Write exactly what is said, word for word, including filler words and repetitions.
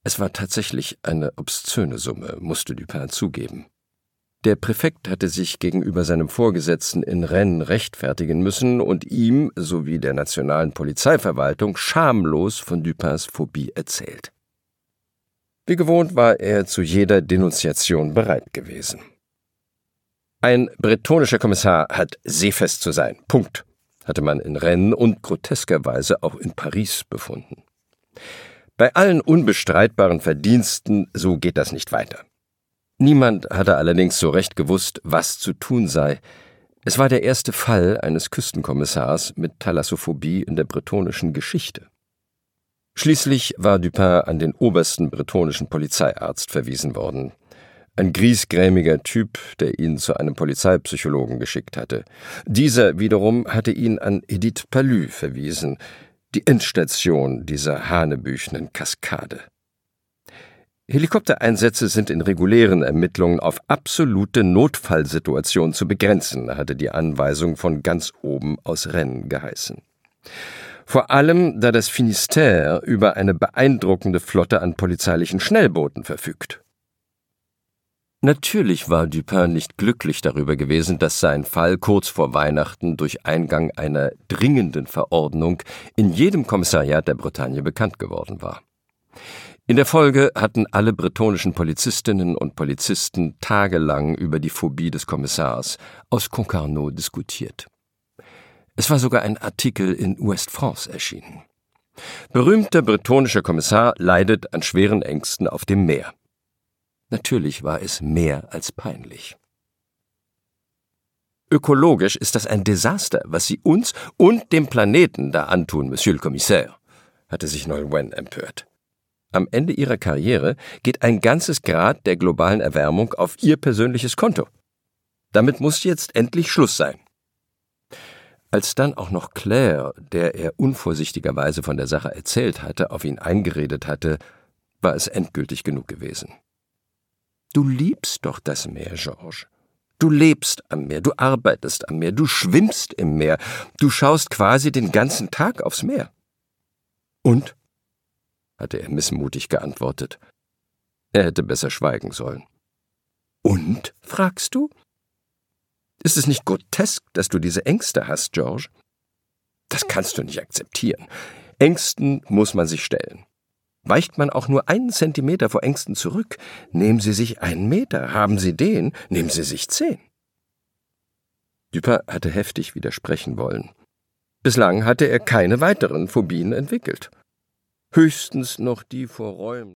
Es war tatsächlich eine obszöne Summe, musste Dupin zugeben. Der Präfekt hatte sich gegenüber seinem Vorgesetzten in Rennes rechtfertigen müssen und ihm sowie der nationalen Polizeiverwaltung schamlos von Dupins Phobie erzählt. Wie gewohnt war er zu jeder Denunziation bereit gewesen. Ein bretonischer Kommissar hat seefest zu sein, Punkt, hatte man in Rennes und groteskerweise auch in Paris befunden. Bei allen unbestreitbaren Verdiensten, so geht das nicht weiter. Niemand hatte allerdings so recht gewusst, was zu tun sei. Es war der erste Fall eines Küstenkommissars mit Thalassophobie in der bretonischen Geschichte. Schließlich war Dupin an den obersten bretonischen Polizeiarzt verwiesen worden. Ein griesgrämiger Typ, der ihn zu einem Polizeipsychologen geschickt hatte. Dieser wiederum hatte ihn an Edith Palu verwiesen, die Endstation dieser hanebüchenen Kaskade. Helikoptereinsätze sind in regulären Ermittlungen auf absolute Notfallsituationen zu begrenzen, hatte die Anweisung von ganz oben aus Rennes geheißen. Vor allem, da das Finistère über eine beeindruckende Flotte an polizeilichen Schnellbooten verfügt. Natürlich war Dupin nicht glücklich darüber gewesen, dass sein Fall kurz vor Weihnachten durch Eingang einer dringenden Verordnung in jedem Kommissariat der Bretagne bekannt geworden war. In der Folge hatten alle bretonischen Polizistinnen und Polizisten tagelang über die Phobie des Kommissars aus Concarneau diskutiert. Es war sogar ein Artikel in Ouest France erschienen. Berühmter bretonischer Kommissar leidet an schweren Ängsten auf dem Meer. Natürlich war es mehr als peinlich. Ökologisch ist das ein Desaster, was Sie uns und dem Planeten da antun, Monsieur le Commissaire, hatte sich Nolwenn empört. Am Ende ihrer Karriere geht ein ganzes Grad der globalen Erwärmung auf ihr persönliches Konto. Damit muss jetzt endlich Schluss sein. Als dann auch noch Claire, der er unvorsichtigerweise von der Sache erzählt hatte, auf ihn eingeredet hatte, war es endgültig genug gewesen. Du liebst doch das Meer, Georges. Du lebst am Meer, du arbeitest am Meer, du schwimmst im Meer, du schaust quasi den ganzen Tag aufs Meer. Und? Hatte er missmutig geantwortet. Er hätte besser schweigen sollen. Und, fragst du? Ist es nicht grotesk, dass du diese Ängste hast, Georges? Das kannst du nicht akzeptieren. Ängsten muss man sich stellen. Weicht man auch nur einen Zentimeter vor Ängsten zurück, nehmen Sie sich einen Meter, haben Sie den, nehmen Sie sich zehn. Dupin hatte heftig widersprechen wollen. Bislang hatte er keine weiteren Phobien entwickelt. Höchstens noch die vor Räumen.